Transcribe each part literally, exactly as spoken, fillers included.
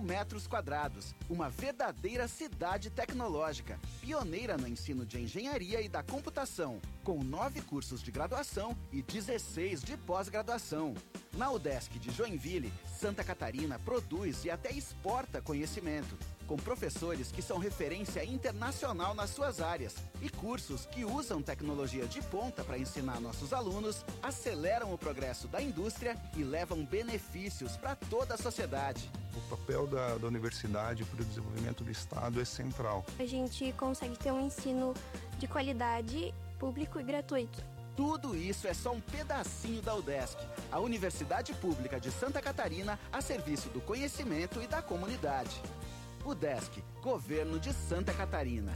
metros quadrados, uma verdadeira cidade tecnológica, pioneira no ensino de engenharia e da computação, com nove cursos de graduação e dezesseis de pós-graduação. Na UDESC de Joinville, Santa Catarina produz e até exporta conhecimento, com professores que são referência internacional nas suas áreas e cursos que usam tecnologia de ponta para ensinar nossos alunos, aceleram o progresso da indústria e levam benefícios para toda a sociedade. O papel da, da universidade para o desenvolvimento do Estado é central. A gente consegue ter um ensino de qualidade, público e gratuito. Tudo isso é só um pedacinho da UDESC, a Universidade Pública de Santa Catarina a serviço do conhecimento e da comunidade. UDESC, Governo de Santa Catarina.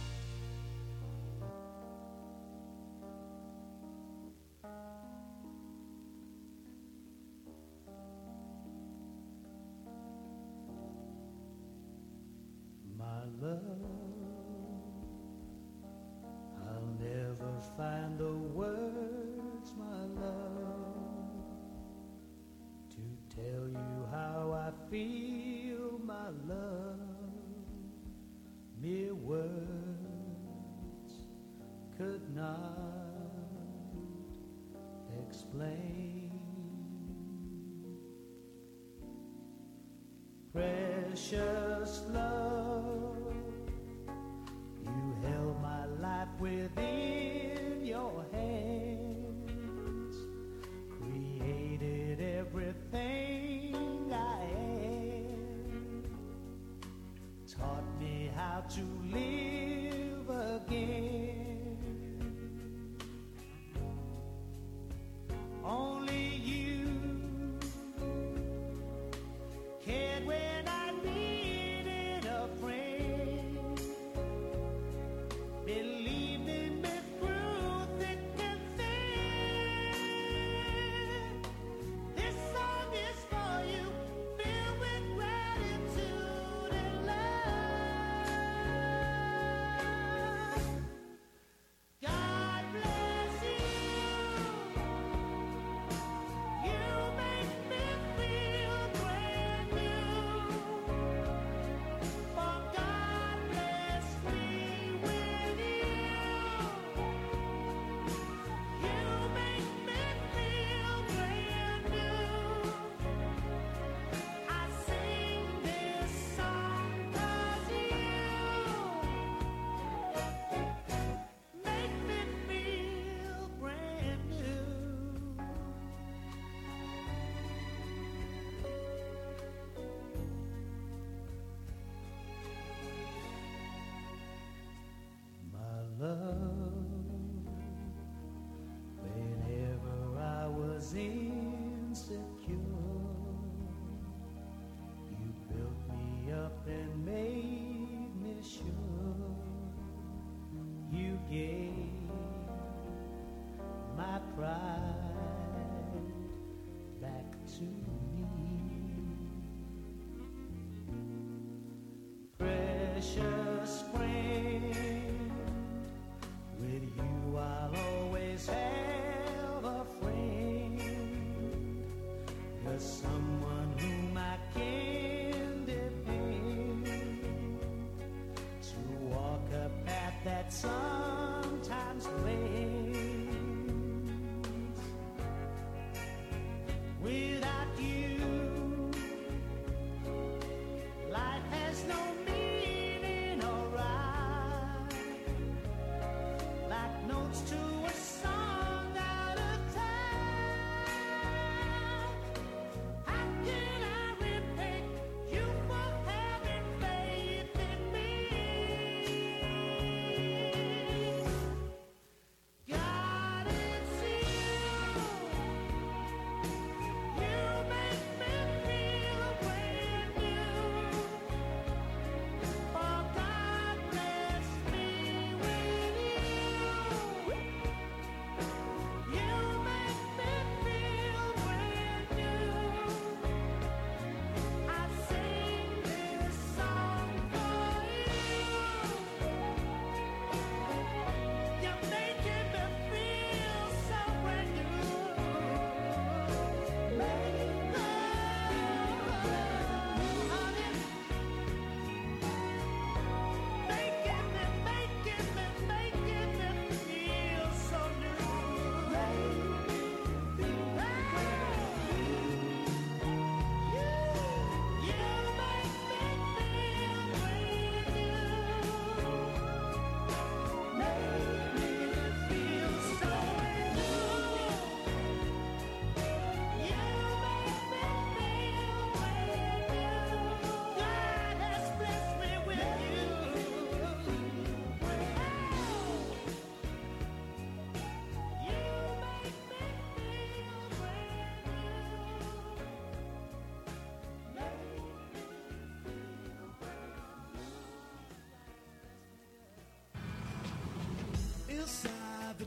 My love, I'll never find the words, my love, to tell you how I feel, my love. Mere words could not explain. Precious love, you held my life within your hands, created everything I am, taught me how to live again. Only you cared when I needed a friend, believed in me through thick and thin. This song is for you, filled with gratitude and love.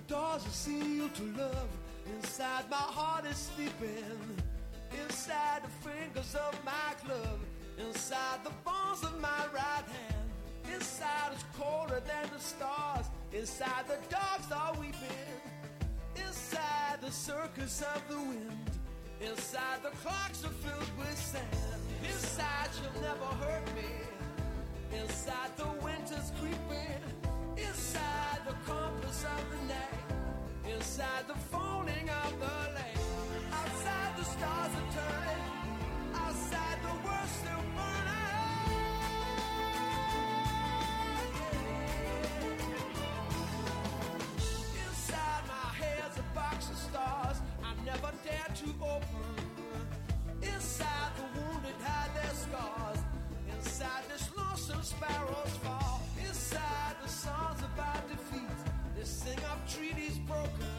doors are sealed to love. Inside my heart is sleeping. Inside the fingers of my glove. Inside the bones of my right hand. Inside is colder than the stars. Inside the dogs are weeping. Inside the circus of the wind. Inside the clocks are filled with sand. Inside you'll never hurt me. Inside the winter's creeping. Inside the compass of the night. Inside the folding of the land. Outside the stars are turning. Outside the world still burning. Inside my head's a box of stars I never dared to open. Inside the wounded hide their scars. Inside this lonesome sparrows fall. Inside the songs about defeat. They sing of treaties broken.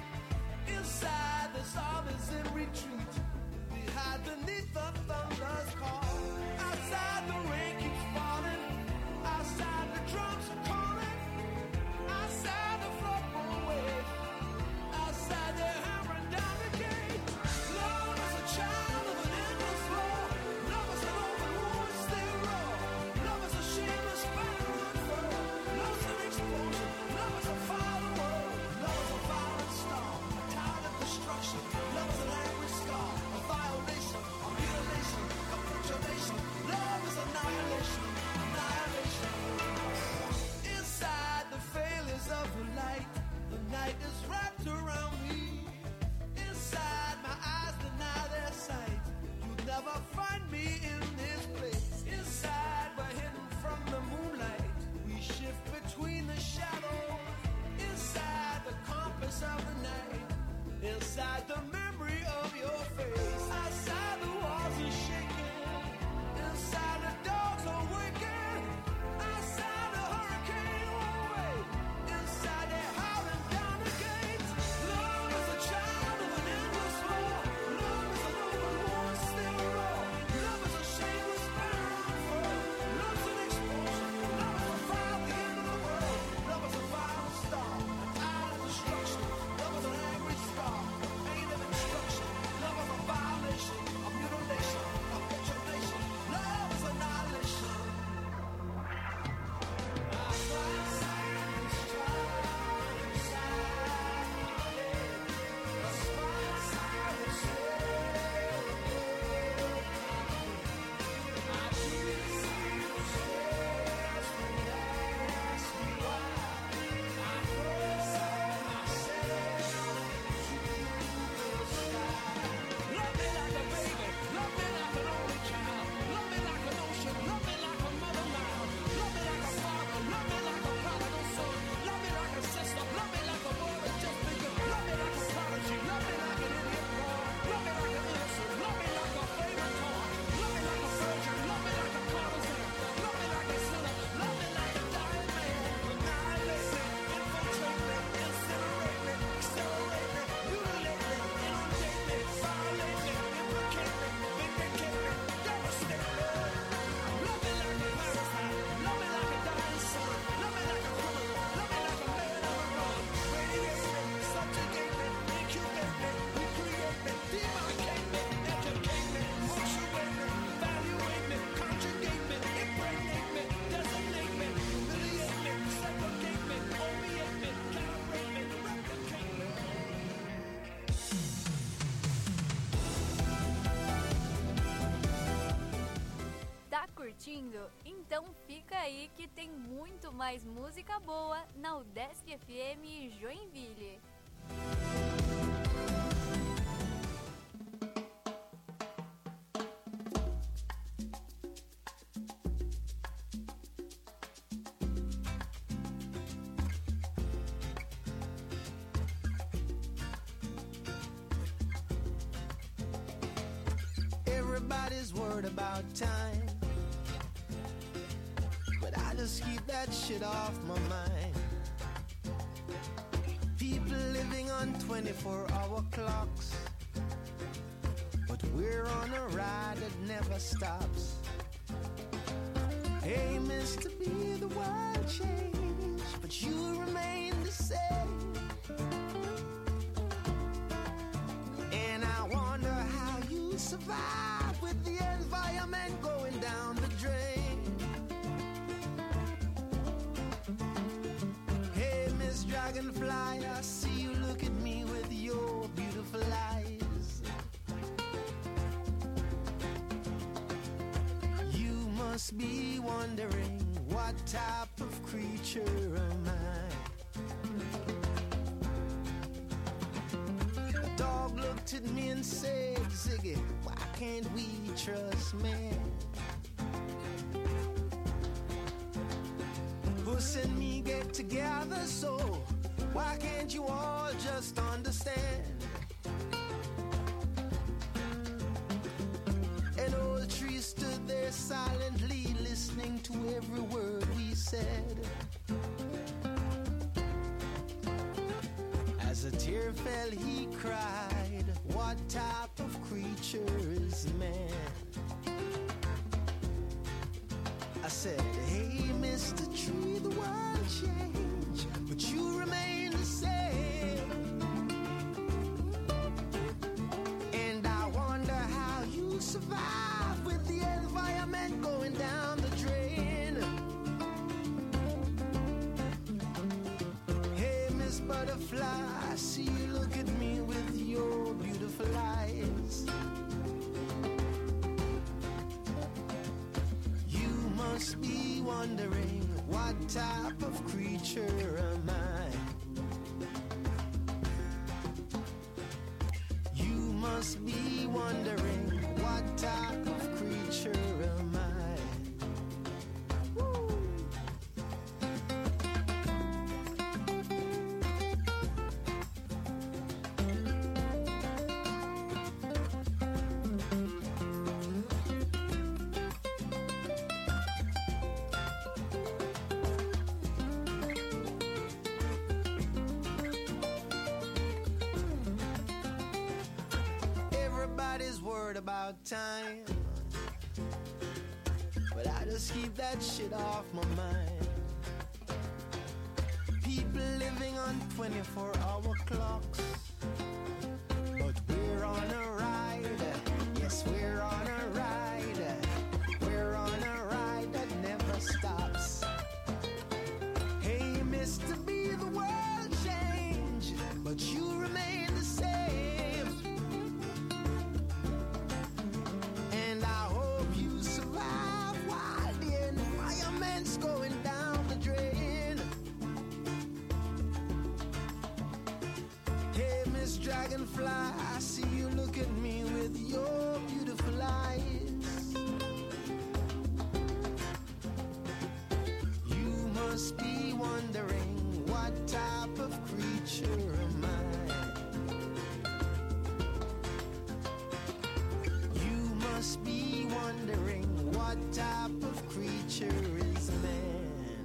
Inside there's armies in retreat. We hide beneath the thunder's call. Outside the rain keeps falling. Outside the drums are calling. Outside the floodball wave. Outside they're hammering down the gate. Love is a child of an endless war. Love is an open wound still raw. Love is a shameless battle unfurled. Love is an explosion. Love is a fire world. Love is a violent storm. A tide of destruction. Love is an angry scar. A violation. A mutilation. Capitulation. Love is annihilation. Annihilation. Inside the failures of the light. The night is wrapped around me. Inside my eyes deny their sight. You'll never find me in this place. Inside we're hidden from the moonlight. We shift between the shadows. Inside the compass of the night. Inside the memory of your face. Outside the walls are shaking. Inside the dogs are waking. Outside the hurricane won't wait. Inside they're howling down the gates. Love is a child of an endless war. Love is an open wound still raw. Love is a shameless battle unfurled. Love's an explosion. Love is a fire at the end of the world. Love is a violent storm. A tide of destruction. Love is an angry scar. A pain of instruction. Love is a violation. A mutilation. A capitulation. Love is annihilation. I fly inside this child inside my head. I spy inside this world. I breathe inside the stairs when they ask me why. I throw inside myself to the sky. Love me like a baby, love me like an only child, love me like an ocean, love me like a mother Nile, love me like a father, love me like a prodigal son, love me like a sister, love me like a boy that just begun, love me like a prodigy, love me like an idiot boy, love me like an innocent, love me like a favorite toy, love me like a virgin, love me like a courtesan, love me like a sinner, love me like a dying man, annihilate me, infiltrate me, incinerate me, accelerate me, mutilate me, inundate me, violate me, implicate me, vindicate me, devastate me. Love me like a parasite, love me like a dying sun, love me like a criminal, love me like a man on the run. Radiate me, subjugate me, incubate me, recreate me, demarcate me, educate me, punctuate me, evaluate me, conjugate me, impregnate me, designate me, humiliate me, segregate me, opiate me, calibrate me, replicate me. Tá curtindo? Então fica aí que tem muito mais música boa na Udesc F M Joinville. Everybody's worried about time, but I just keep that shit off my mind. People living on twenty-four hour clocks, but we're on a ride that never stops. Aim is to be the world change, but you remain the same. survive with the environment going down the drain? Hey, Miss Dragonfly, I see you look at me with your beautiful eyes. You must be wondering, what type of creature am I? A dog looked at me and said, Ziggy, why can't we trust man? Puss and me get together, so why can't you all just understand? An old tree stood there silently, listening to every word we said. As a tear fell, he cried, what type of creature is man? I said, hey, Mister Tree, the world changed, but you remain the same. And I wonder how you survive with the environment going down the drain. Hey, Miss Butterfly, I see you look at me with your beautiful eyes. You must be wondering, what type of creature am I? You must be wondering, what type of creature am I? Woo. Everybody's worried about time, but I just keep that shit off my mind. People living on twenty-four hour clocks, but we're on a ride. Yes, we're on a ride. We're on a ride that never stops. Hey, Mister B, the world changed, but you remain the same. And I hope you survive while the environment's going down the drain. Hey, Miss Dragonfly, I see you look at me with your beautiful eyes. You must be wondering, what type of creature am I? You must be wondering, what type of creature is man?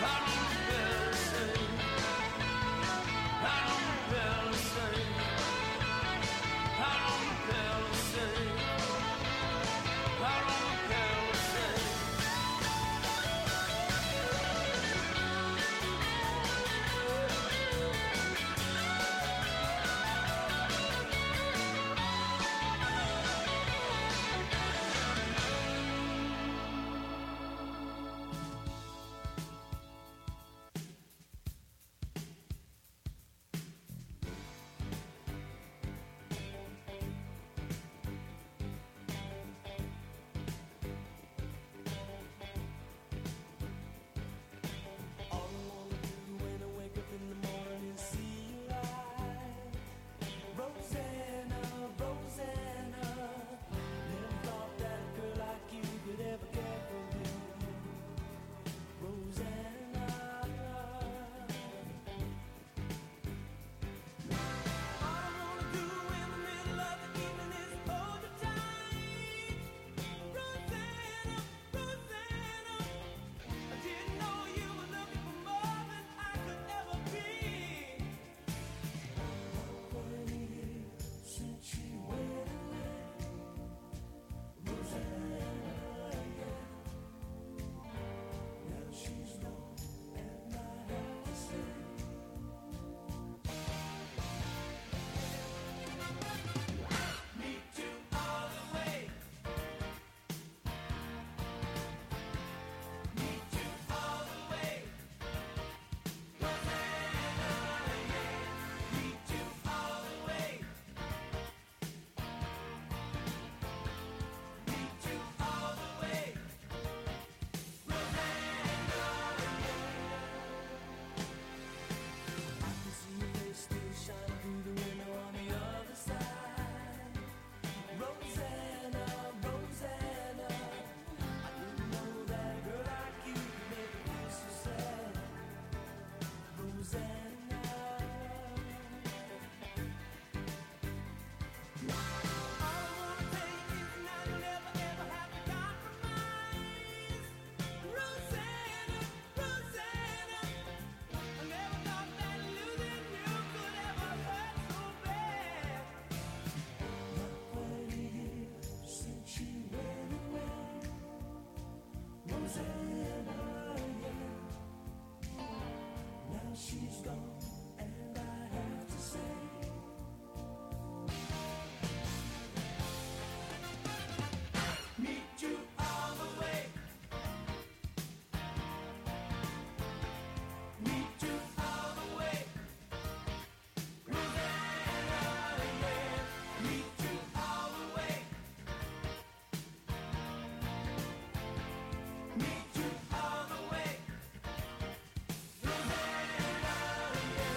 Rosanna, yeah.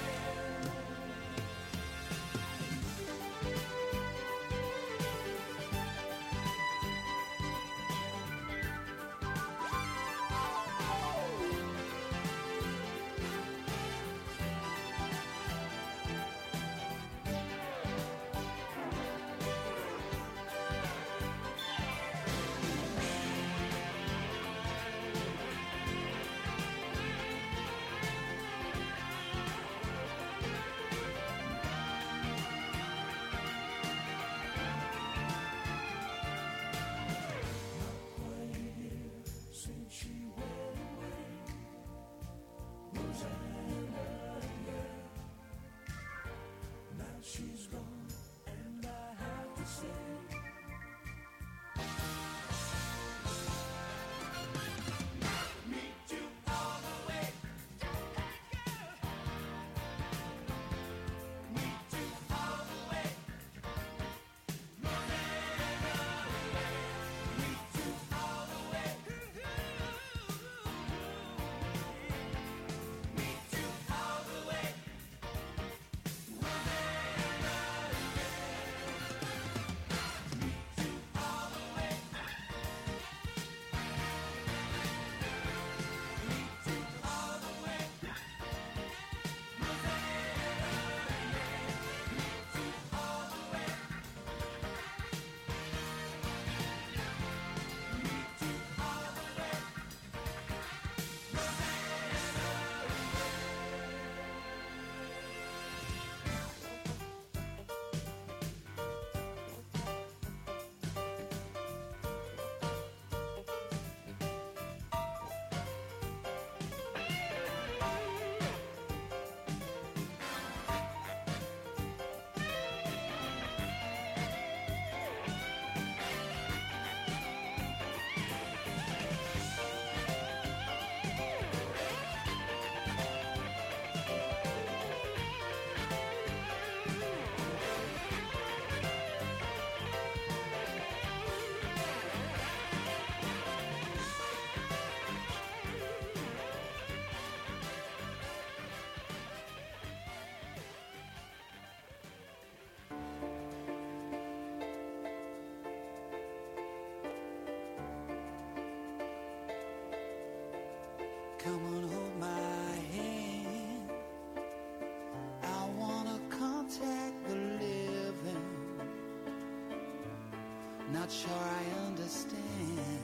Not sure I understand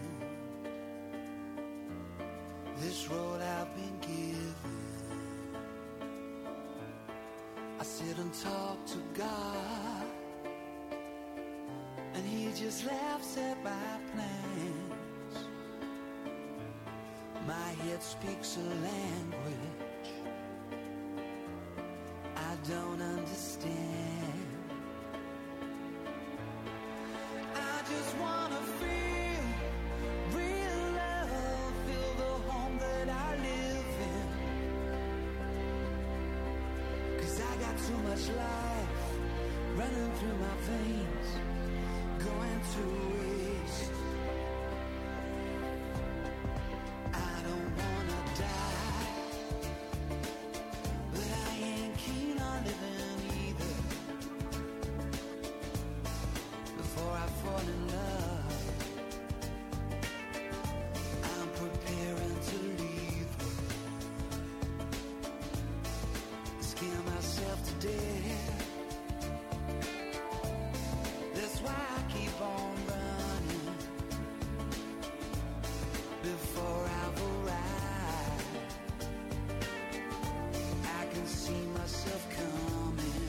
this road I've been given. I sit and talk to God, and He just laughs at my plans. My head speaks a language I don't understand. I just wanna feel real love, feel the home that I live in. 'Cause I got too much life running through my veins, going to waste. I don't wanna die, but I ain't keen on living either. Before I fall in love, I'm preparing to leave. Scare myself to death. That's why I keep on running. Before I've arrived, I can see myself coming.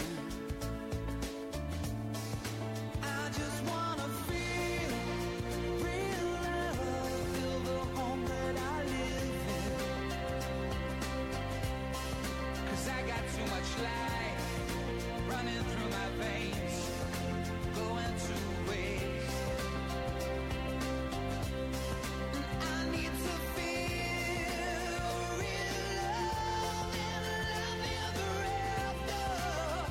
I just wanna feel real love, feel the home that I live in. 'Cause I got too much life running through my veins, going to waste. I need to feel real love and love ever after.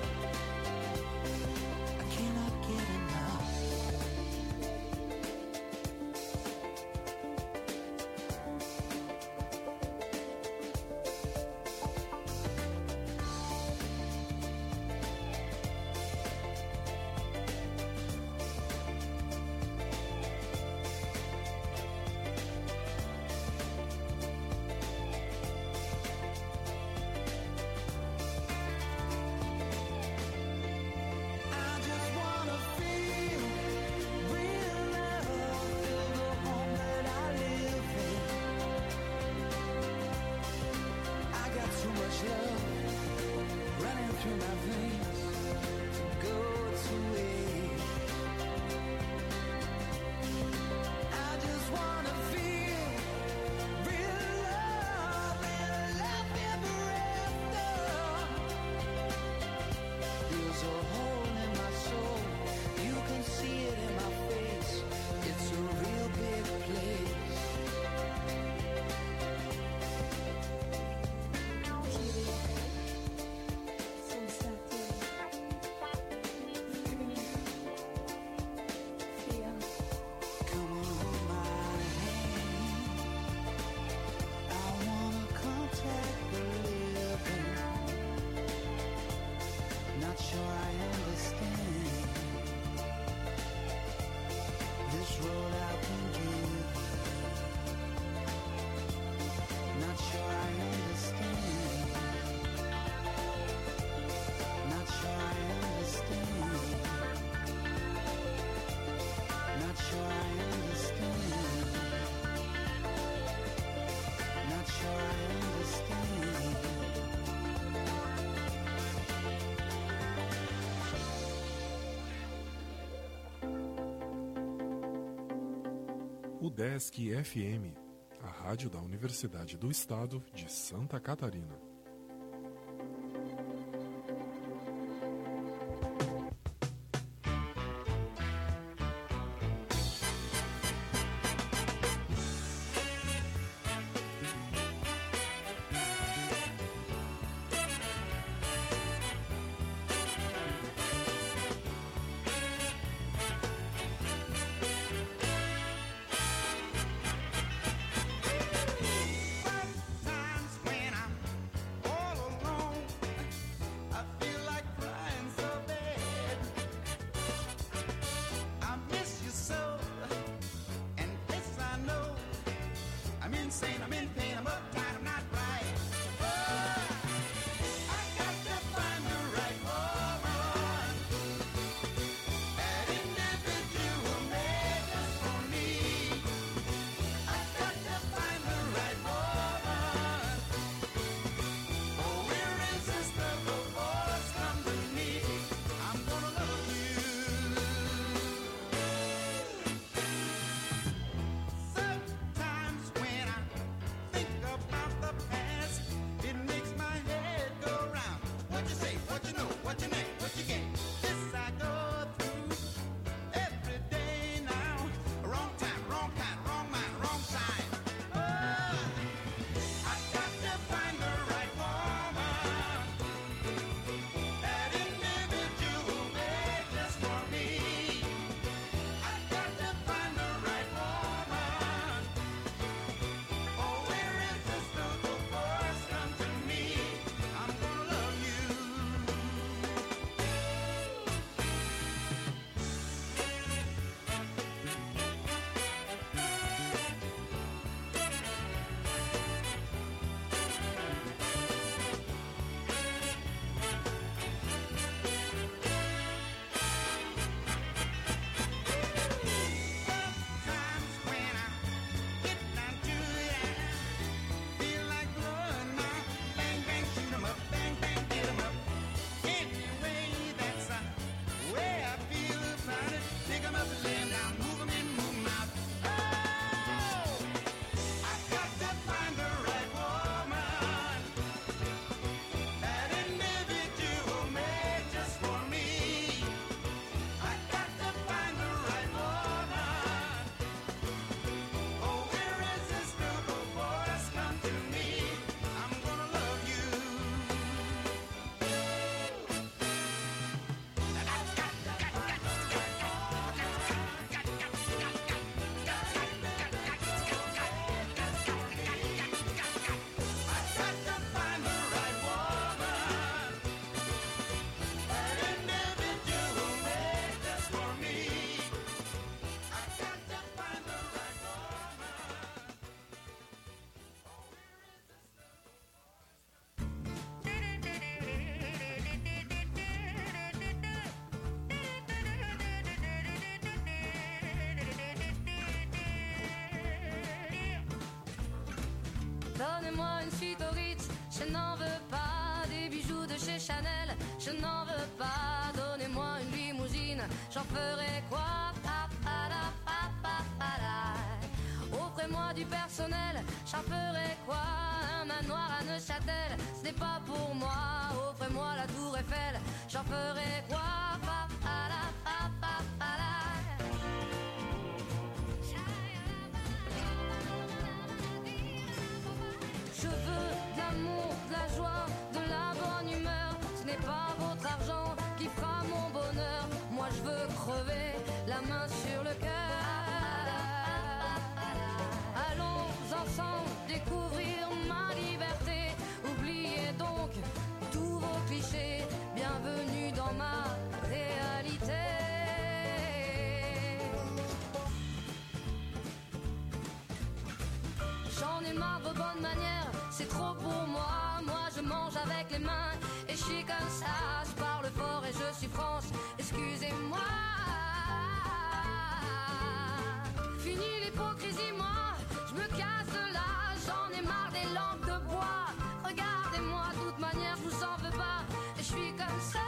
I cannot get enough. I just wanna feel real love, feel the home that I live in. I got too much love running through my veins, go to waste. I just wanna feel real love and love ever after. There's a hole in my soul, you can see it in my face. It's a real big place. Come on, hold my hand. I wanna contact the living. Not sure I understand this road I've been given. Not sure I understand. Not sure I understand. Not sure I understand. Not sure I understand. O Desk F M, a rádio da Universidade do Estado de Santa Catarina. Times when I'm Offrez-moi une suite au Ritz, je n'en veux pas. Des bijoux de chez Chanel, je n'en veux pas. Donnez-moi une limousine, j'en ferai quoi? Pa, pa, da, pa, pa, pa, da. Offrez-moi du personnel, j'en ferai quoi? Un manoir à Neuchâtel, ce n'est pas pour moi. Offrez-moi la tour Eiffel, j'en ferai quoi? Pa, pa, da, pa, pa, pa, da. Je veux de l'amour, de la joie, de la bonne humeur. Ce n'est pas votre argent qui fera mon bonheur. Moi je veux crever la main sur le cœur. Allons ensemble découvrir ma liberté. Oubliez donc tous vos clichés. Bienvenue dans ma réalité. J'en ai marre de vos bonnes manières, c'est trop pour moi. Moi je mange avec les mains et je suis comme ça. Je parle fort et je suis France, excusez-moi. Fini l'hypocrisie, moi, je me casse de là. J'en ai marre des lampes de bois. Regardez-moi, de toute manière, je vous en veux pas. Et je suis comme ça.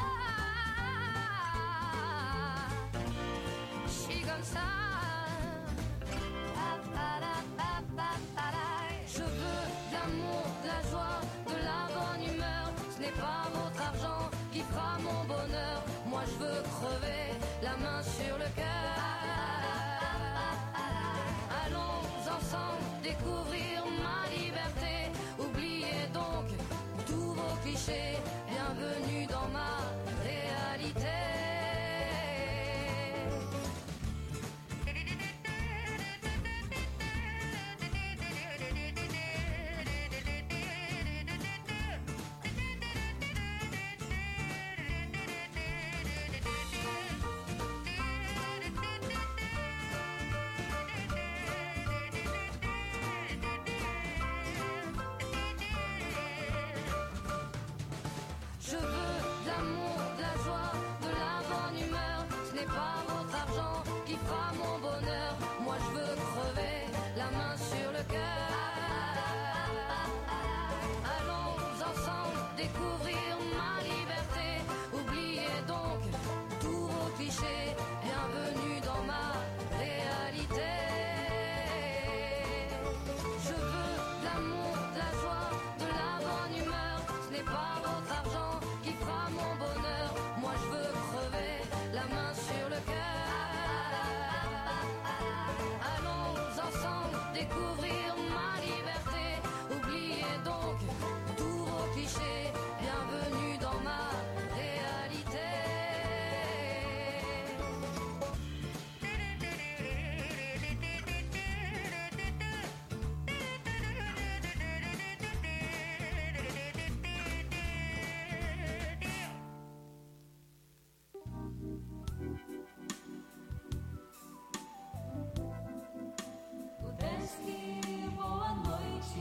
Je suis comme ça. Je veux de l'amour, de la joie, de la bonne humeur. Ce n'est pas votre argent qui fera mon bonheur. Moi je veux crever la main sur le cœur. Allons ensemble découvrir ma liberté. Oubliez donc tous vos clichés. Bienvenue dans ma réalité. Je veux de l'amour, de la joie, de la bonne humeur. Ce n'est pas votre argent qui fera mon bonheur. Moi je veux crever la main sur le cœur. Allons ensemble découvrir ma liberté. Oubliez donc tous vos clichés. Bienvenue dans ma réalité. Je veux de l'amour, de la joie, de la bonne humeur. Ce n'est pas votre argent qui fera mon bonheur. Moi je veux crever la main sur le cœur. Allons ensemble découvrir ma liberté. Oubliez donc tous vos clichés. Bienvenue dans ma réalité. Udesky, boa noite.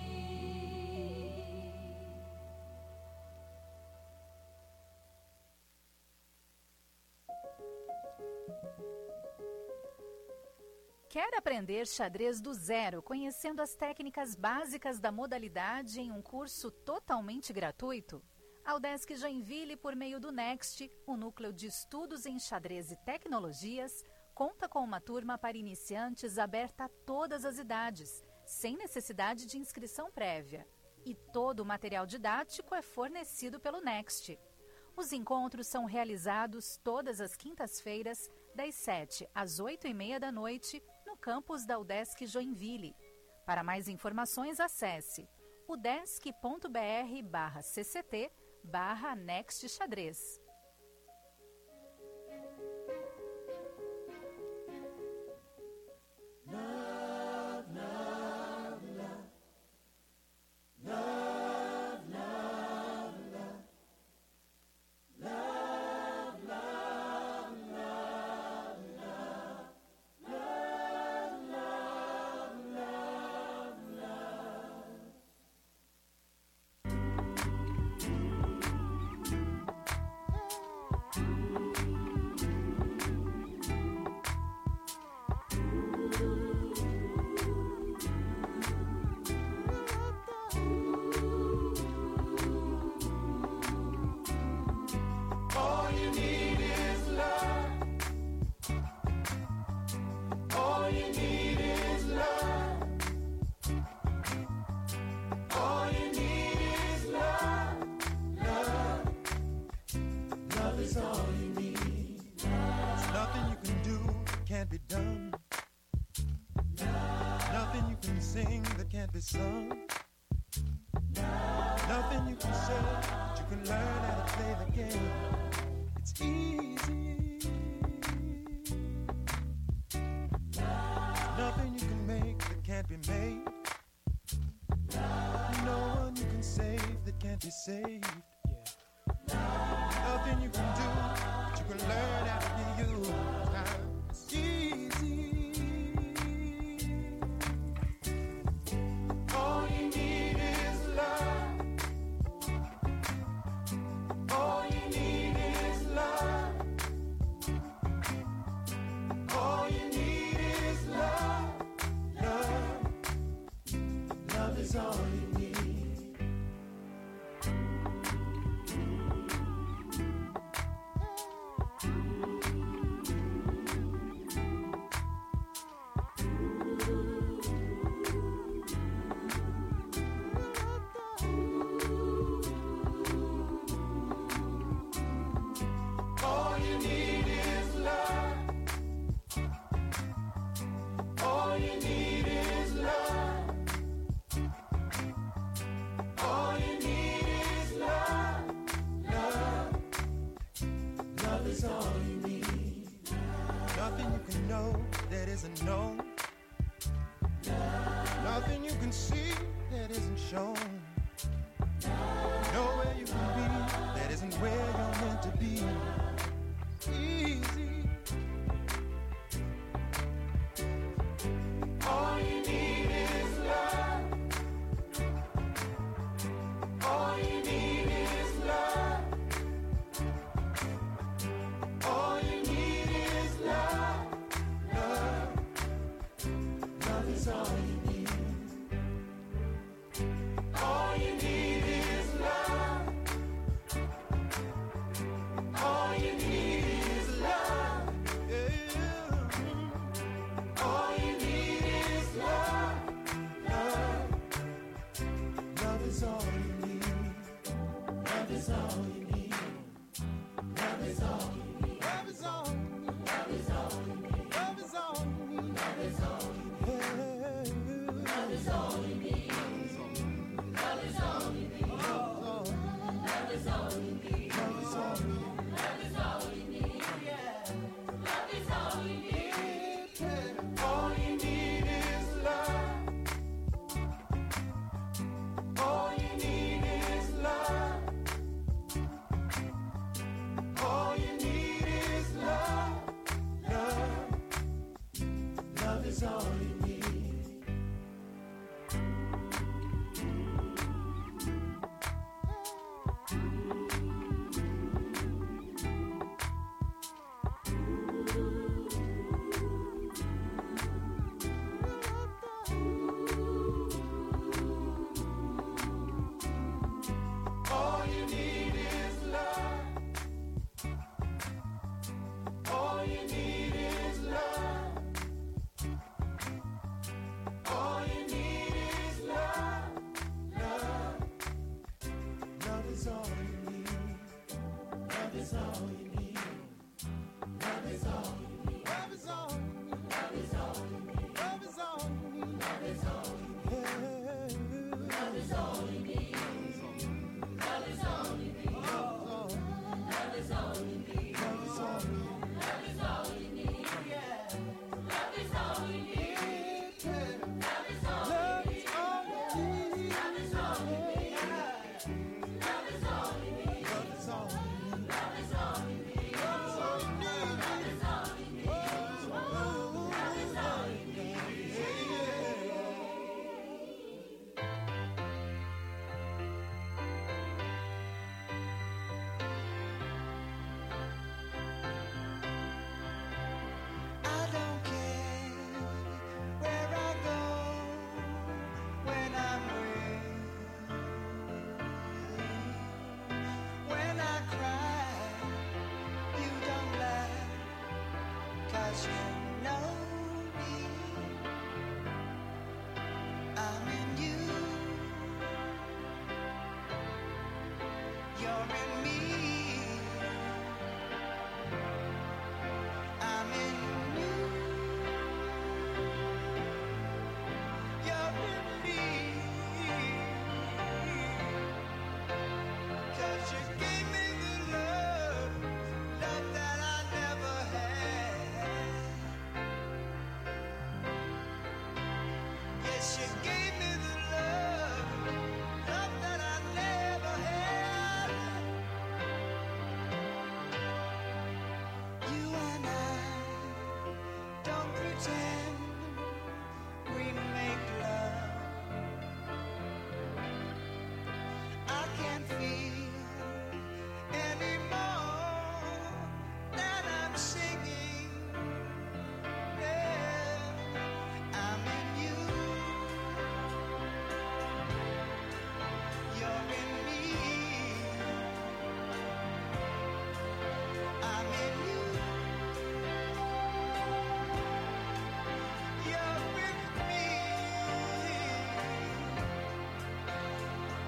Quer aprender xadrez do zero, conhecendo as técnicas básicas da modalidade em um curso totalmente gratuito? A Udesc Joinville, por meio do Next, o Núcleo de Estudos em Xadrez e Tecnologias, conta com uma turma para iniciantes aberta a todas as idades, sem necessidade de inscrição prévia. E todo o material didático é fornecido pelo Next. Os encontros são realizados todas as quintas-feiras, das sete às oito e meia da noite, no campus da Udesc Joinville. Para mais informações, acesse udesc.br barra cct barra Next Xadrez. be sung. Love. Nothing you can say, but you can learn how to play the game. It's easy. Love. Nothing you can make that can't be made. Love. No one you can save that can't be saved. Nothing you can do, but you can learn how to be you. It's easy. All you need is love. All you need is love. All you need is love. Love. Love is all you need. Isn't known. Nothing you can see that isn't shown. Nowhere you can be that isn't where you're meant to be. Easy. All you need is love. All you need is love. All you need is love. Is all you need. All you need is love. All you need is love. Yeah. All you need is love. Love. Love is all you need. Love is all you need. Love is all you need. Love is all you need. Love is all you need. Love is all you need. Love is all you need. Love is all you need. Love is all you need. Love is all you need. Love is all you need. Love is all you need. Love is all you need. All you need is love. All you need is love. All you need is love. Love. Love is all you need. You're in me.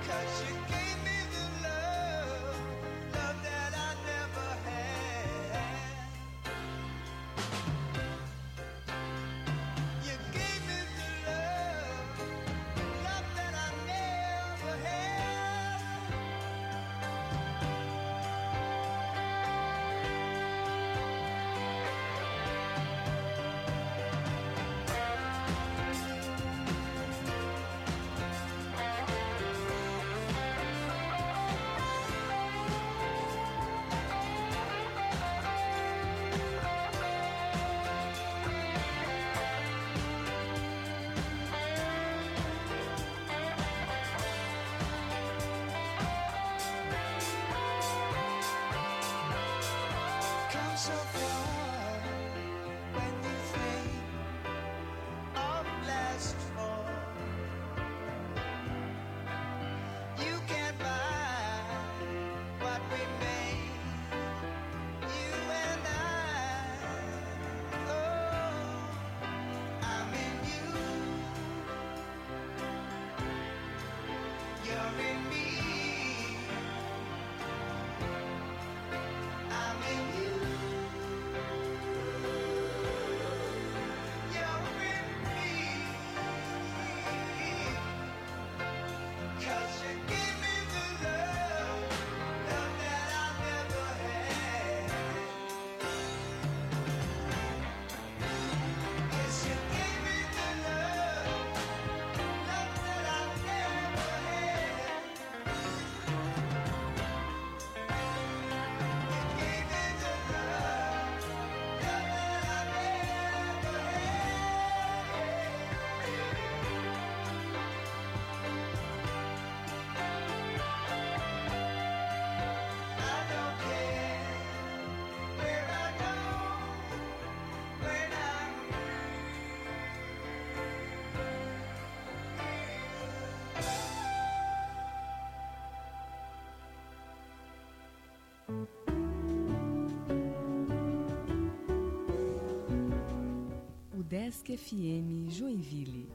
Desk F M Joinville.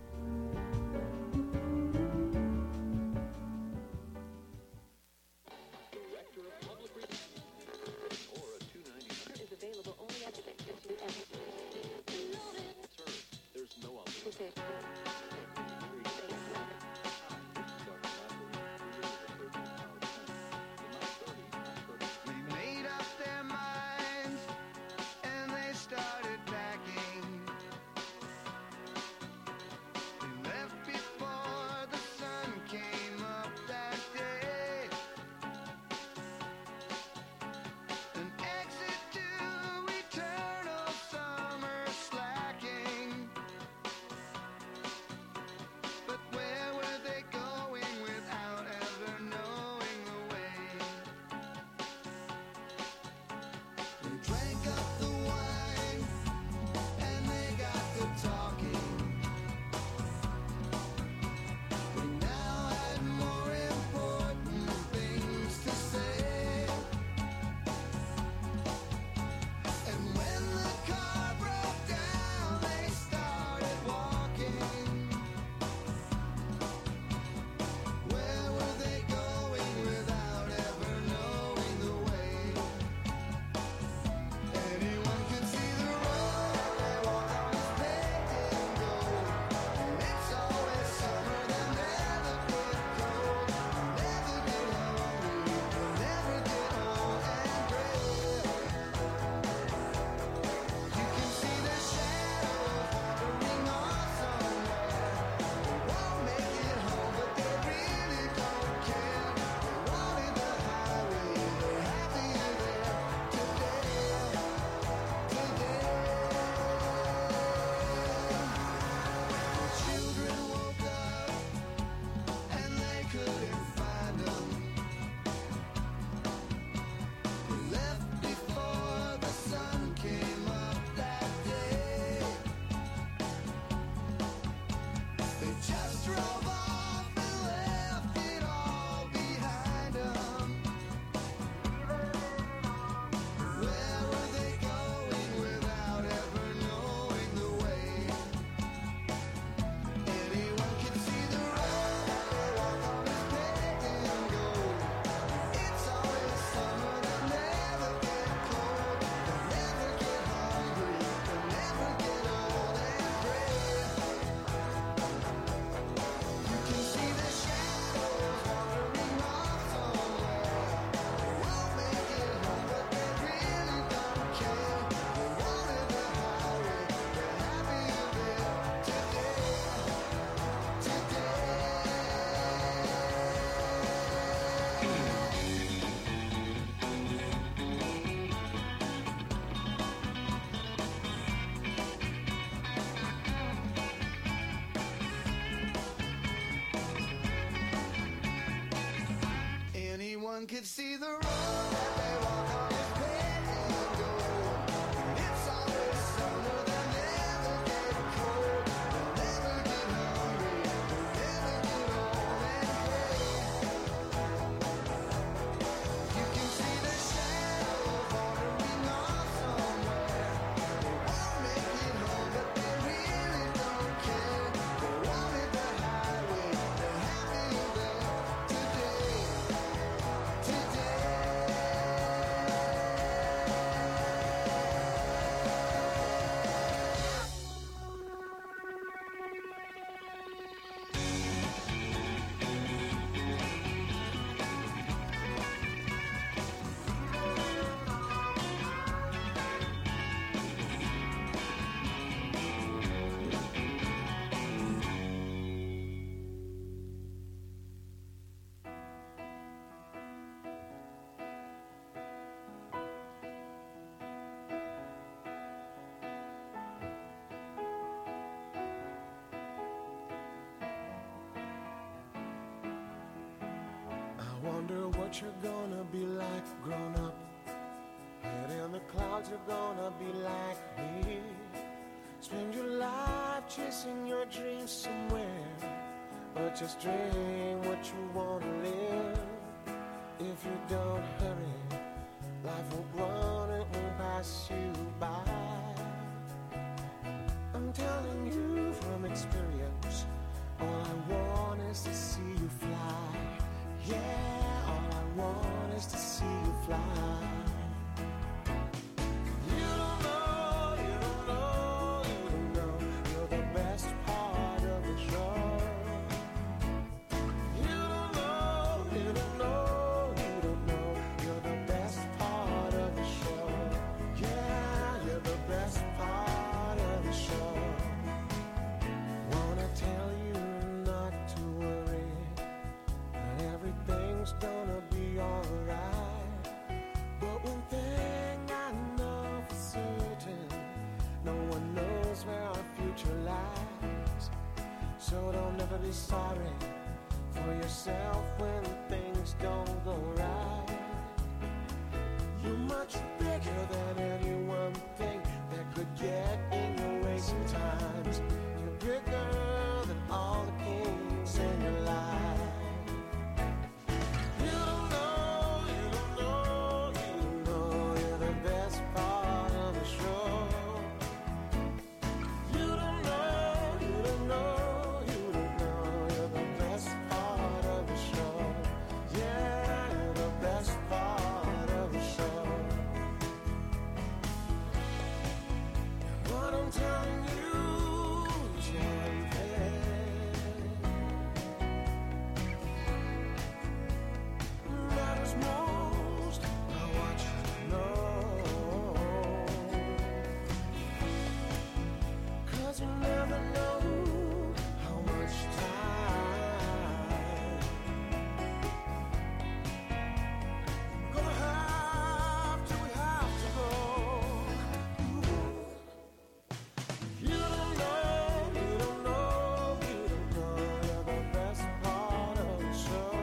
One could see the road that they walk on is paved gold. It's always summer, they'll never get cold. They'll never get hungry, they'll never get old and gray. You can see the shadows wandering off somewhere. They won't make it home, but they really don't care. They're on the highway, they're happy there today. I wonder what you're gonna be like grown up. Head in the clouds, you're gonna be like me. Spend your life chasing your dreams somewhere, but just dream what you wanna live. If you don't hurry, life will run, it won't pass you by. I'm telling you from experience, all I want is to see you fly. Yeah, all I want is to see you fly. You don't know, you don't know, you don't know, you're the best part of the show. You don't know, you don't know, you don't know, you're the best part of the show. Yeah, you're the best part of the show. Wanna tell you not to worry, that everything's gonna be alright. But one thing I know for certain, no one knows where our future lies. So don't ever be sorry for yourself when things don't go right. You're much bigger than any one thing that could get in your way sometimes. You're bigger than all the kings in your life. You don't know, you don't know, you don't know, you're the best part of the show. You don't know, you don't know, you don't know, you're the best part of the show. Yeah, you're the best part of the show. What I'm telling you, champagne, matters most. I want you to know, 'cause you never know how much time gonna have till we have to go. You don't know, you don't know, you don't know, you're the best part of the show.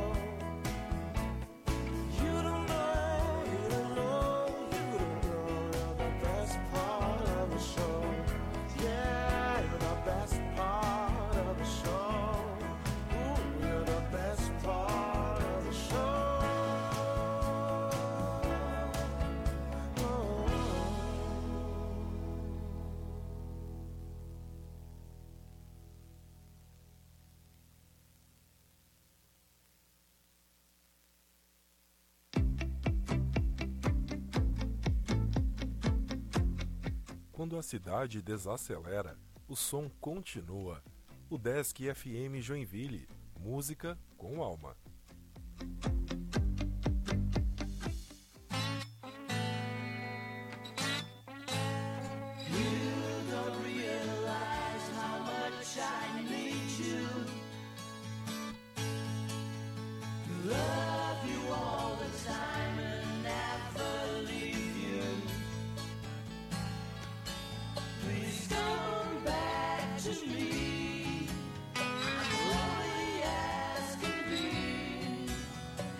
You don't know, you don't know, you don't know, you're the best part of the show. Yeah, you're the best part of the show. Ooh, you're the best part of the show. Quando a cidade desacelera, o som continua. O Desk F M Joinville, música com alma. You don't realize how much I need you. Love you all the time and never leave you. Please come back to me. I'm only asking me.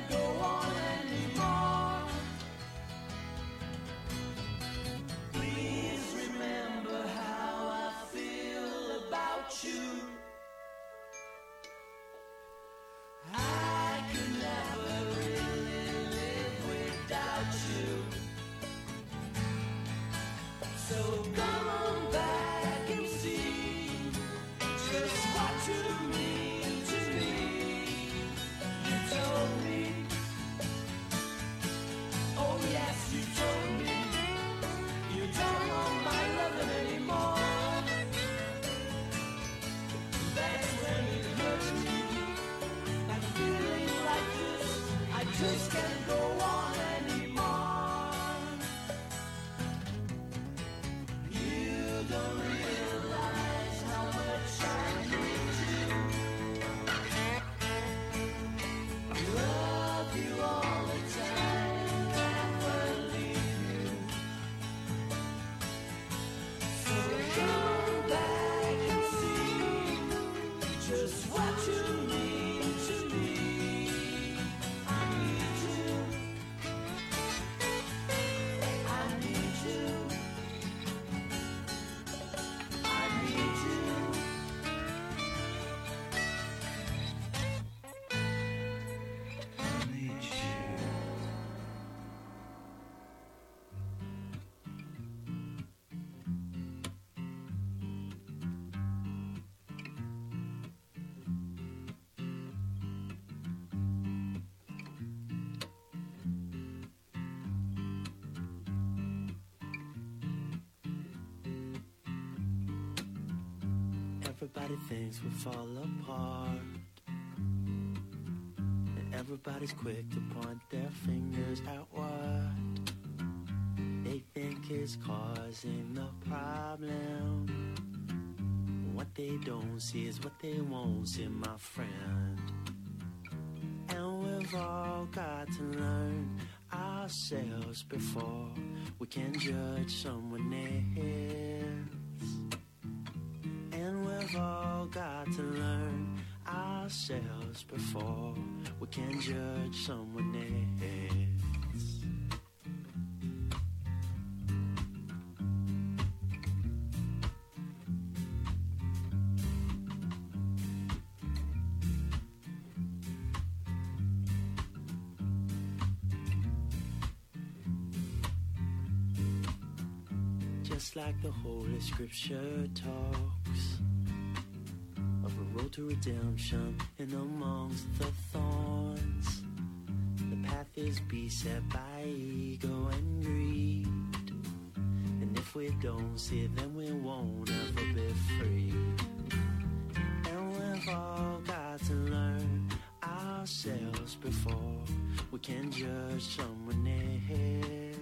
can't go on anymore. Please remember how I feel about you. I could never really live without you. So come on back and see just what you mean to me. You told me, oh yes, you told me, you don't want my loving anymore. That's when it hurts me. I'm feeling like this, I just can't go on anymore. You don't realize how much I need you. Love you all the time, never leave you. So come back and see just what you mean to me. I need you. I need you. I need you. I need you. Everybody thinks we fall apart, and everybody's quick to point their fingers at what they think is causing the problem. What they don't see is what they won't see, my friend. And we've all got to learn ourselves before we can judge someone else. And we've all got to learn ourselves before we can judge someone else. Just like the Holy Scripture talks of a road to redemption in amongst the thorns. The path is beset by ego and greed, and if we don't see it, then we won't ever be free. And we've all got to learn ourselves before we can judge someone else.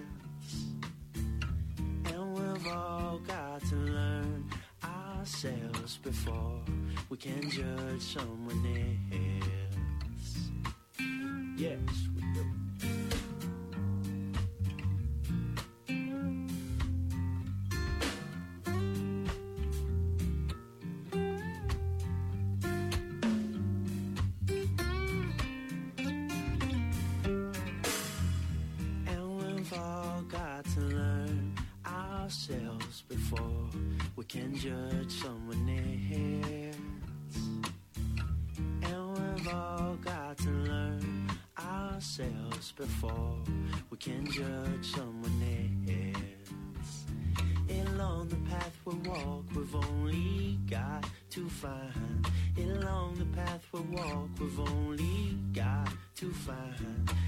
And we've all got to learn ourselves before we can judge someone else. Yes, we do. And we've all got to learn ourselves before we can judge someone else. And we've all got to learn ourselves before we can judge someone else. Along the path we walk, we've only got to find. Along the path we walk, we've only got to find.